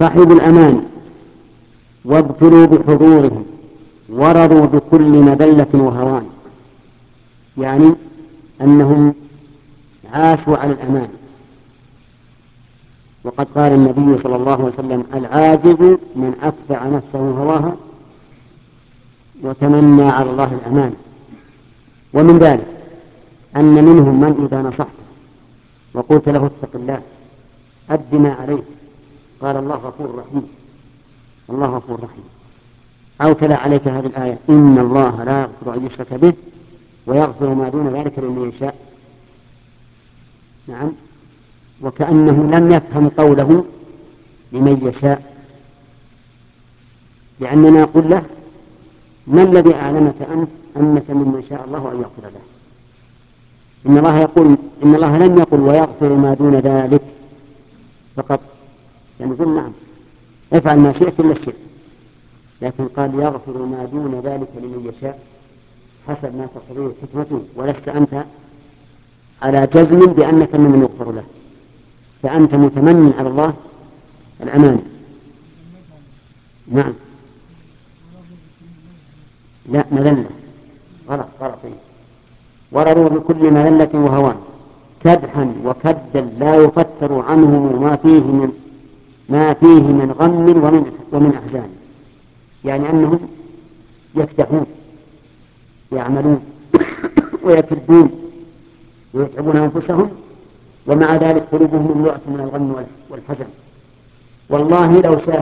صحبوا الأمان وابتلوا بحضورهم ورضوا بكل مذلة وهوان، يعني أنهم عاشوا على الأمان. وقد قال النبي صلى الله عليه وسلم: العاجز من أتبع نفسه هواها وتمنى على الله الأمان. ومن ذلك أن منهم من إذا نصحته وقلت له اتق الله أد ما عليه قال الله غفور رحيم، الله غفور رحيم، أو تلا عليك هذه الآية: إن الله لا يغفر أن يشرك به ويغفر ما دون ذلك لمن يشاء. نعم، وكأنه لم يفهم قوله لمن يشاء، لأننا نقول له: ما الذي أعلمك أنت أنك ممن شاء الله أن يغفر له؟ إن الله لم يقل ويغفر ما دون ذلك فقط، يعني نقول نعم افعل ما شئت إلا الشرك، لكن قال يغفر ما دون ذلك لمن يشاء حسب ما تقتضيه حكمته، ولست أنت على جزم بأنك ممن يغفر له، فأنت متمن على الله الأمان. نعم، لا مذلة، غلط. ورضوا بكل مذلة وهوان كدحا وكدا لا يفتر عنهم ما فيه من غم ومن أحزان، يعني أنهم يكدحون يعملون ويكدون ويتعبون أنفسهم، ومع ذلك قلوبهم مملوءة من الغم والحزن. والله لو شاء